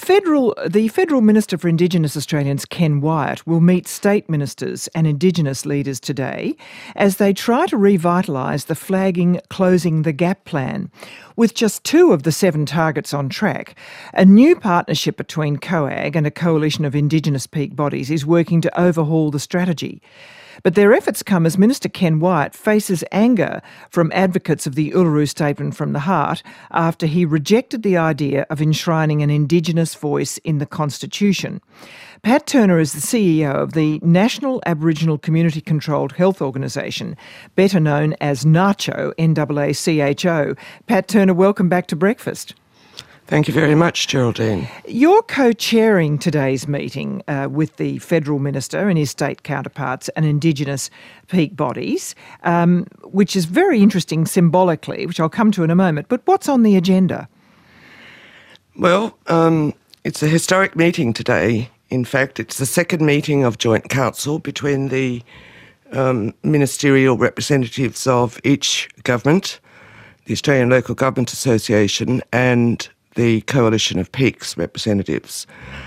The Federal Minister for Indigenous Australians, Ken Wyatt, will meet state ministers and Indigenous leaders today as they try to revitalise the flagging Closing the Gap plan. With just 2 of the 7 targets on track, a new partnership between COAG and a coalition of Indigenous peak bodies is working to overhaul the strategy. But their efforts come as Minister Ken Wyatt faces anger from advocates of the Uluru Statement from the Heart after he rejected the idea of enshrining an Indigenous voice in the Constitution. Pat Turner is the CEO of the National Aboriginal Community Controlled Health Organisation, better known as NACCHO, NAACHO. Pat Turner, welcome back to Breakfast. Thank you very much, Geraldine. You're co-chairing today's meeting with the Federal Minister and his state counterparts and Indigenous peak bodies, which is very interesting symbolically, which I'll come to in a moment. But what's on the agenda? Well, it's a historic meeting today. In fact, it's the second meeting of joint council between the ministerial representatives of each government, the Australian Local Government Association and the Coalition of Peaks representatives.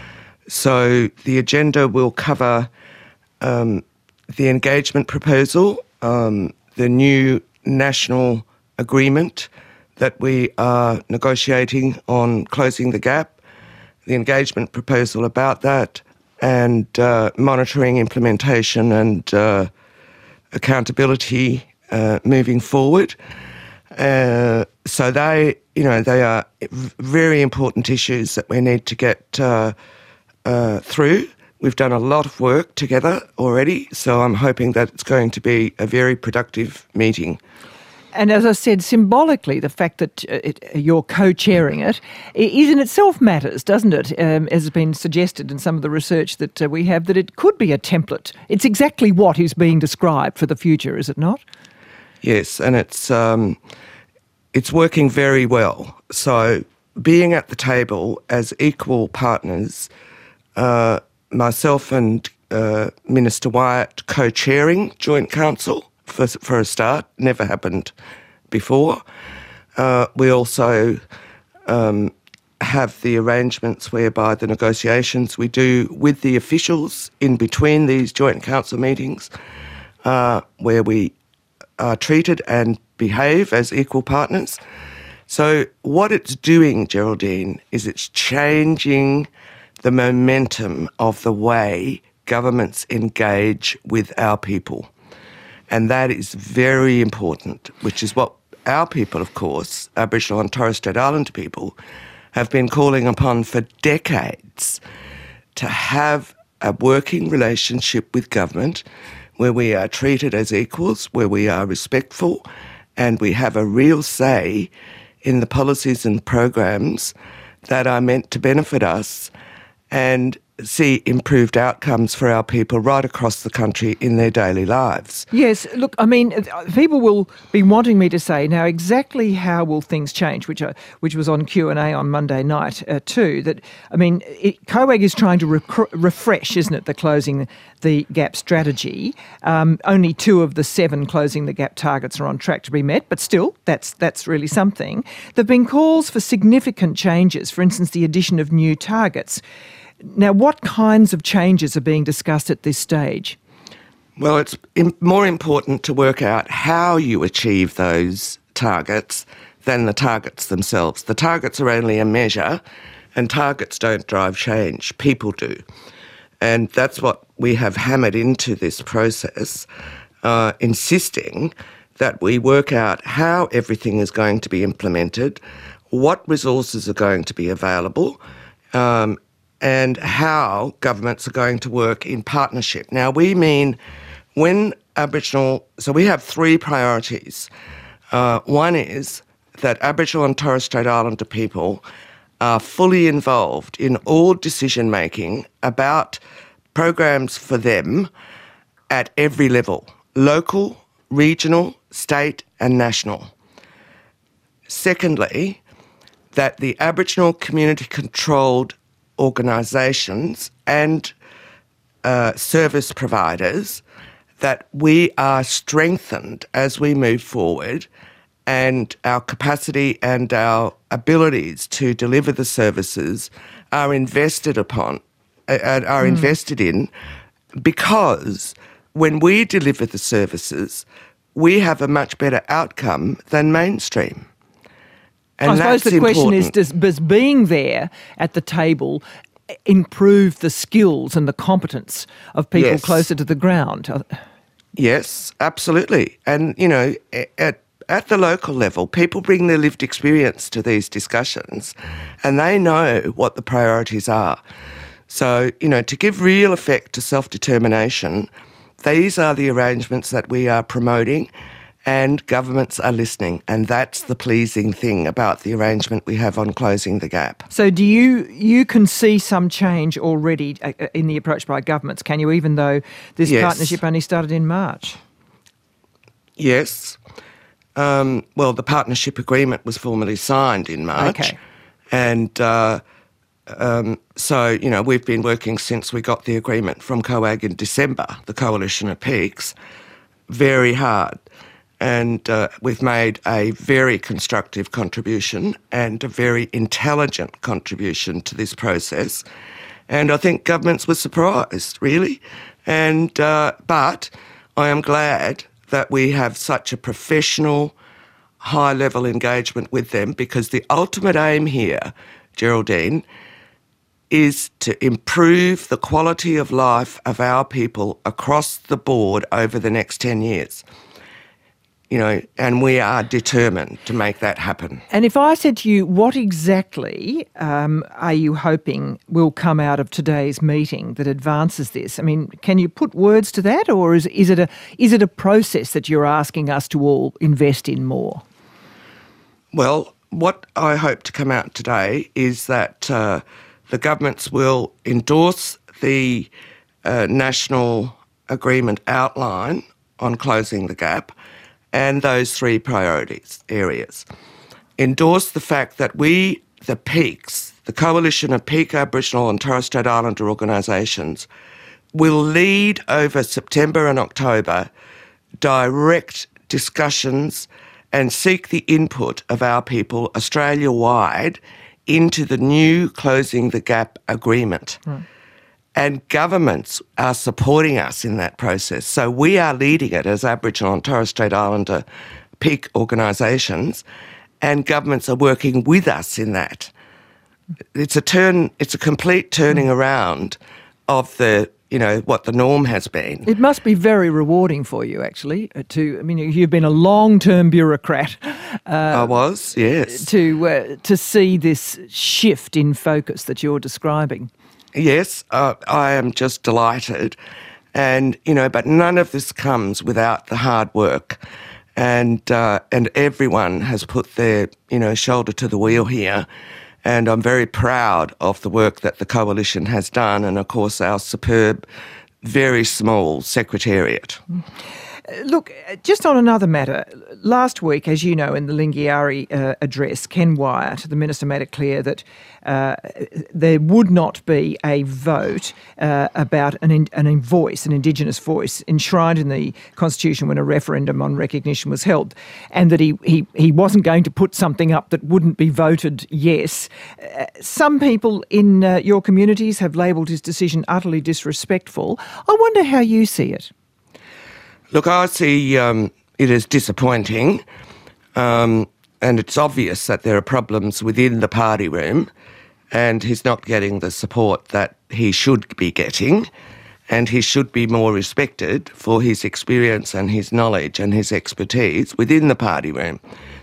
So the agenda will cover the engagement proposal, the new national agreement that we are negotiating on closing the gap, the engagement proposal about that, and monitoring implementation and accountability moving forward. So they are very important issues that we need to get through. We've done a lot of work together already, so I'm hoping that it's going to be a very productive meeting. And as I said, symbolically, the fact that you're co-chairing it is in itself matters, doesn't it? As has been suggested in some of the research that we have, that it could be a template. It's exactly what is being described for the future, is it not? Yes, and it's working very well. So being at the table as equal partners, myself and Minister Wyatt co-chairing joint council for a start, never happened before. We also have the arrangements whereby the negotiations we do with the officials in between these joint council meetings, where we are treated and behave as equal partners. So what it's doing, Geraldine, is it's changing the momentum of the way governments engage with our people. And that is very important, which is what our people, of course, Aboriginal and Torres Strait Islander people, have been calling upon for decades, to have a working relationship with government where we are treated as equals, where we are respectful, and we have a real say in the policies and programs that are meant to benefit us and see improved outcomes for our people right across the country in their daily lives. Yes, look, I mean, people will be wanting me to say now exactly how will things change, which was on Q&A on Monday night too. That, I mean, COAG is trying to refresh, isn't it, the Closing the Gap strategy. Only 2 of the 7 Closing the Gap targets are on track to be met, but still, that's really something. There have been calls for significant changes, for instance, the addition of new targets. Now, what kinds of changes are being discussed at this stage? Well, it's more important to work out how you achieve those targets than the targets themselves. The targets are only a measure, and targets don't drive change. People do. And that's what we have hammered into this process, insisting that we work out how everything is going to be implemented, what resources are going to be available, and how governments are going to work in partnership. Now, we mean when Aboriginal... So we have 3 priorities. One is that Aboriginal and Torres Strait Islander people are fully involved in all decision-making about programs for them at every level, local, regional, state and national. Secondly, that the Aboriginal community-controlled organisations and service providers, that we are strengthened as we move forward and our capacity and our abilities to deliver the services are invested in, because when we deliver the services, we have a much better outcome than mainstream. And I suppose the question is, does being there at the table improve the skills and the competence of people closer to the ground? Yes, absolutely. And, you know, at the local level, people bring their lived experience to these discussions and they know what the priorities are. So, you know, to give real effect to self-determination, these are the arrangements that we are promoting, and governments are listening, and that's the pleasing thing about the arrangement we have on Closing the Gap. So do you can see some change already in the approach by governments, can you, even though this partnership only started in March? Yes. Well, the partnership agreement was formally signed in March. Okay. And so, you know, we've been working since we got the agreement from COAG in December, the Coalition of Peaks, very hard. And we've made a very constructive contribution and a very intelligent contribution to this process. And I think governments were surprised, really. And but I am glad that we have such a professional, high-level engagement with them, because the ultimate aim here, Geraldine, is to improve the quality of life of our people across the board over the next 10 years. You know, and we are determined to make that happen. And if I said to you, what exactly are you hoping will come out of today's meeting that advances this? I mean, can you put words to that, or is it a process that you're asking us to all invest in more? Well, what I hope to come out today is that the governments will endorse the national agreement outline on Closing the Gap and those three priorities areas. Endorse the fact that we, the Peaks, the Coalition of Peak Aboriginal and Torres Strait Islander organisations, will lead over September and October direct discussions and seek the input of our people Australia-wide into the new Closing the Gap agreement. Right. And governments are supporting us in that process. So we are leading it as Aboriginal and Torres Strait Islander peak organisations, and governments are working with us in that. It's a complete turning around of the, you know, what the norm has been. It must be very rewarding for you, actually, you've been a long-term bureaucrat. I was, yes. To see this shift in focus that you're describing. Yes, I am just delighted. And, you know, but none of this comes without the hard work. And everyone has put their, you know, shoulder to the wheel here. And I'm very proud of the work that the Coalition has done, and, of course, our superb, very small secretariat. Look, just on another matter, last week, as you know, in the Lingiari address, Ken Wyatt, the Minister, made it clear that there would not be a vote about an Indigenous voice enshrined in the Constitution when a referendum on recognition was held, and that he wasn't going to put something up that wouldn't be voted yes. Some people in your communities have labelled his decision utterly disrespectful. I wonder how you see it. Look, I see it as disappointing, and it's obvious that there are problems within the party room, and he's not getting the support that he should be getting, and he should be more respected for his experience and his knowledge and his expertise within the party room.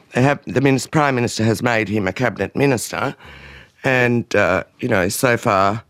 The Prime Minister has made him a cabinet minister, and, you know, so far,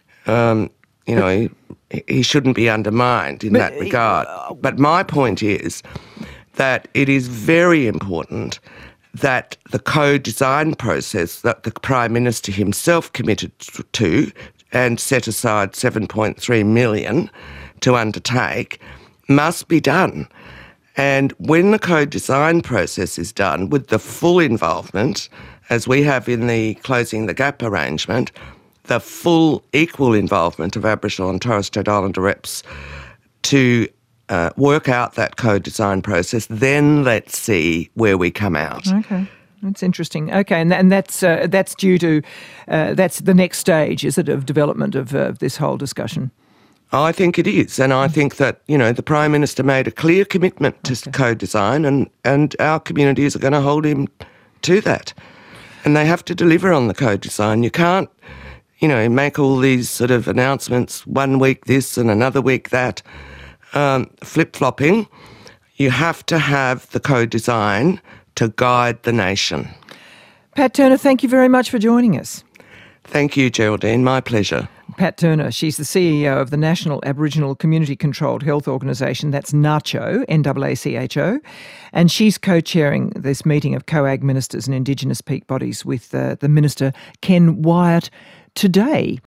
you know, he shouldn't be undermined in that regard. But my point is that it is very important that the co-design process that the Prime Minister himself committed to and set aside $7.3 million to undertake must be done. And when the co-design process is done with the full involvement, as we have in the Closing the Gap arrangement, the full equal involvement of Aboriginal and Torres Strait Islander reps to work out that co-design process, then let's see where we come out. Okay. That's interesting. Okay, and that's due to that's the next stage, is it, of development of this whole discussion? I think it is, and I think that, the Prime Minister made a clear commitment to co-design, and our communities are going to hold him to that. And they have to deliver on the co-design. You can't, make all these sort of announcements, one week this and another week that, flip-flopping. You have to have the co-design to guide the nation. Pat Turner, thank you very much for joining us. Thank you, Geraldine. My pleasure. Pat Turner, she's the CEO of the National Aboriginal Community Controlled Health Organisation, that's NACCHO, NAACHO, and she's co-chairing this meeting of COAG ministers and Indigenous peak bodies with the Minister Ken Wyatt today.